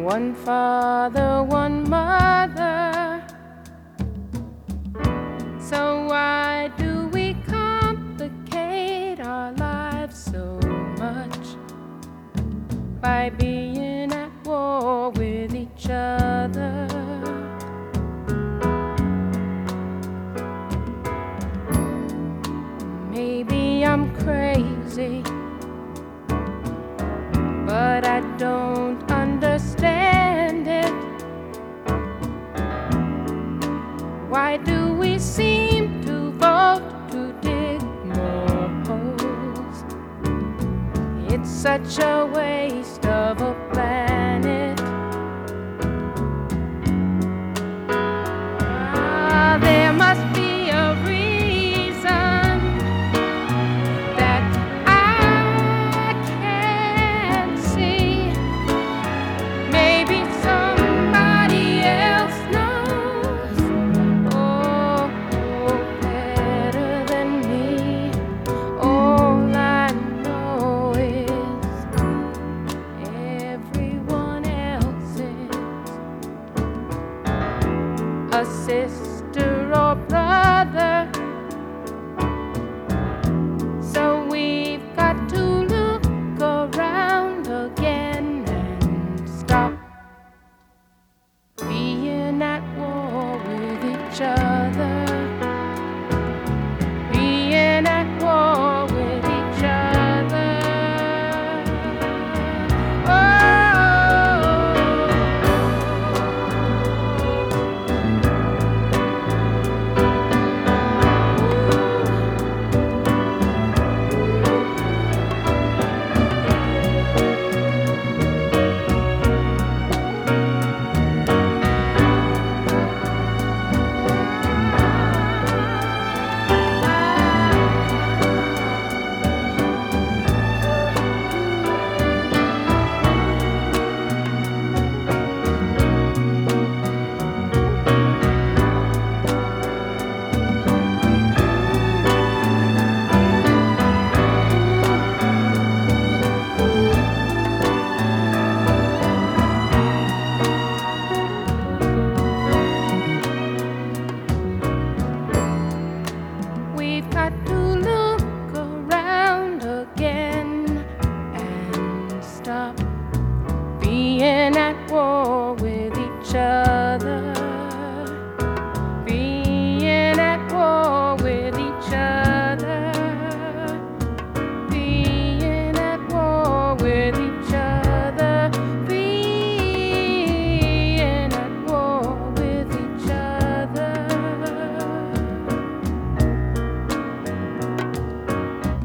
one father, one mother. So why do we complicate our lives so much by being at war with each other? Maybe I'm crazy, but I don't understand it. Why do we seem to vote to dig more holes? It's such a waste of a planet. There must be a reason that I can't see. Maybe somebody else knows, oh, better than me. All I know is everyone else is a sister or brother. So we've got to look around again and stop being at war with each other. Being at war with each other. We've got to look around again and stop being at war with each other.